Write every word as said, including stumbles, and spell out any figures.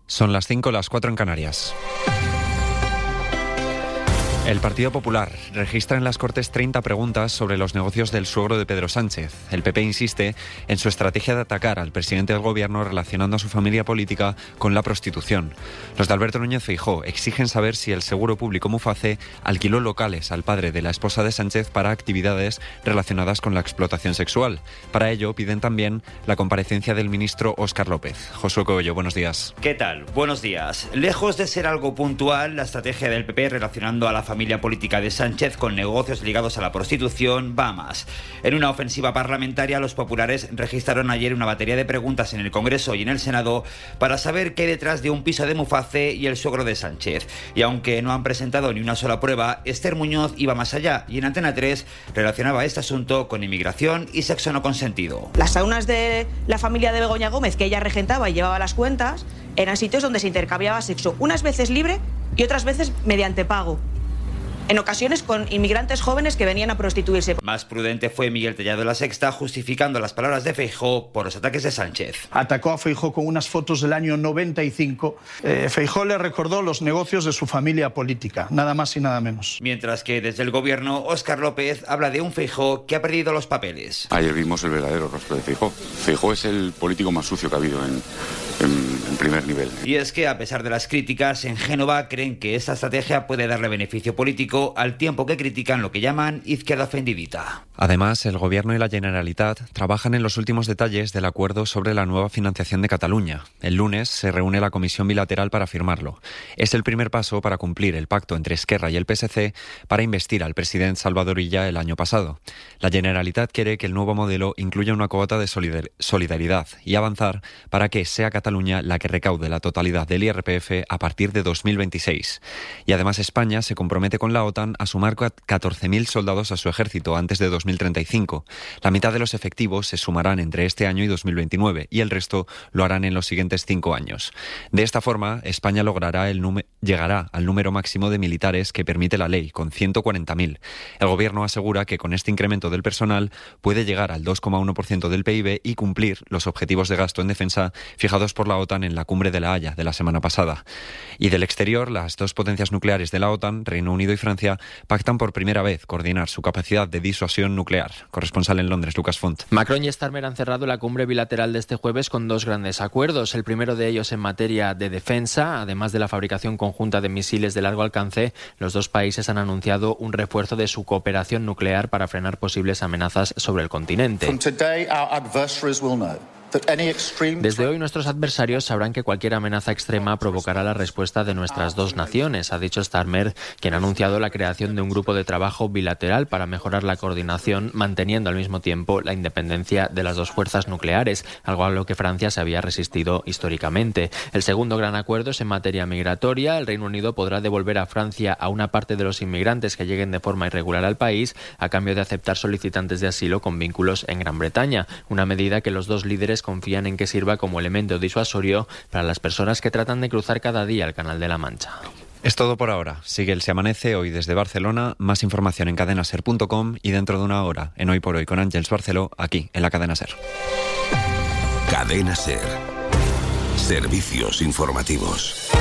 Son las cinco, las cuatro en Canarias. El Partido Popular registra en las Cortes treinta preguntas sobre los negocios del suegro de Pedro Sánchez. El P P insiste en su estrategia de atacar al presidente del Gobierno relacionando a su familia política con la prostitución. Los de Alberto Núñez Feijóo exigen saber si el seguro público Muface alquiló locales al padre de la esposa de Sánchez para actividades relacionadas con la explotación sexual. Para ello piden también la comparecencia del ministro Óscar López. Josué Coello, buenos días. ¿Qué tal? Buenos días. Lejos de ser algo puntual, la estrategia del P P relacionando a la familia familia política de Sánchez con negocios ligados a la prostitución va más. En una ofensiva parlamentaria, los populares registraron ayer una batería de preguntas en el Congreso y en el Senado para saber qué hay detrás de un piso de Muface y el suegro de Sánchez. Y aunque no han presentado ni una sola prueba, Esther Muñoz iba más allá y en Antena tres relacionaba este asunto con inmigración y sexo no consentido. Las saunas de la familia de Begoña Gómez, que ella regentaba y llevaba las cuentas, eran sitios donde se intercambiaba sexo, unas veces libre y otras veces mediante pago. En ocasiones con inmigrantes jóvenes que venían a prostituirse. Más prudente fue Miguel Tellado de la Sexta, justificando las palabras de Feijóo por los ataques de Sánchez. Atacó a Feijóo con unas fotos del año noventa y cinco. Eh, Feijóo le recordó los negocios de su familia política, nada más y nada menos. Mientras que desde el Gobierno, Óscar López habla de un Feijóo que ha perdido los papeles. Ayer vimos el verdadero rostro de Feijóo. Feijóo es el político más sucio que ha habido en, en, en primer nivel. Y es que, a pesar de las críticas, en Génova creen que esta estrategia puede darle beneficio político al tiempo que critican lo que llaman izquierda ofendidita. Además, el Gobierno y la Generalitat trabajan en los últimos detalles del acuerdo sobre la nueva financiación de Cataluña. El lunes se reúne la comisión bilateral para firmarlo. Es el primer paso para cumplir el pacto entre Esquerra y el P S C para investir al presidente Salvador Illa el año pasado. La Generalitat quiere que el nuevo modelo incluya una cuota de solidaridad y avanzar para que sea Cataluña la que recaude la totalidad del I R P F a partir de dos mil veintiséis. Y además España se compromete con la OTAN a sumar catorce mil soldados a su ejército antes de dos mil treinta y cinco. La mitad de los efectivos se sumarán entre este año y dos mil veintinueve y el resto lo harán en los siguientes cinco años. De esta forma, España logrará el número, llegará al número máximo de militares que permite la ley, con ciento cuarenta mil. El Gobierno asegura que con este incremento del personal puede llegar al dos coma uno por ciento del P I B y cumplir los objetivos de gasto en defensa fijados por la OTAN en la cumbre de La Haya de la semana pasada. Y del exterior, las dos potencias nucleares de la OTAN, Reino Unido y Francia, pactan por primera vez coordinar su capacidad de disuasión nuclear. Corresponsal en Londres, Lucas Font. Macron y Starmer han cerrado la cumbre bilateral de este jueves con dos grandes acuerdos. El primero de ellos en materia de defensa. Además de la fabricación conjunta de misiles de largo alcance, los dos países han anunciado un refuerzo de su cooperación nuclear para frenar posibles amenazas sobre el continente. Desde hoy nuestros adversarios sabrán que cualquier amenaza extrema provocará la respuesta de nuestras dos naciones, ha dicho Starmer, quien ha anunciado la creación de un grupo de trabajo bilateral para mejorar la coordinación, manteniendo al mismo tiempo la independencia de las dos fuerzas nucleares, algo a lo que Francia se había resistido históricamente. El segundo gran acuerdo es en materia migratoria. El Reino Unido podrá devolver a Francia a una parte de los inmigrantes que lleguen de forma irregular al país a cambio de aceptar solicitantes de asilo con vínculos en Gran Bretaña, una medida que los dos líderes confían en que sirva como elemento disuasorio para las personas que tratan de cruzar cada día el Canal de la Mancha. Es todo por ahora. Sigue el Se Amanece hoy desde Barcelona. Más información en cadena ser punto com y dentro de una hora en Hoy por Hoy con Ángels Barceló, aquí en la Cadena Ser. Cadena Ser. Servicios informativos.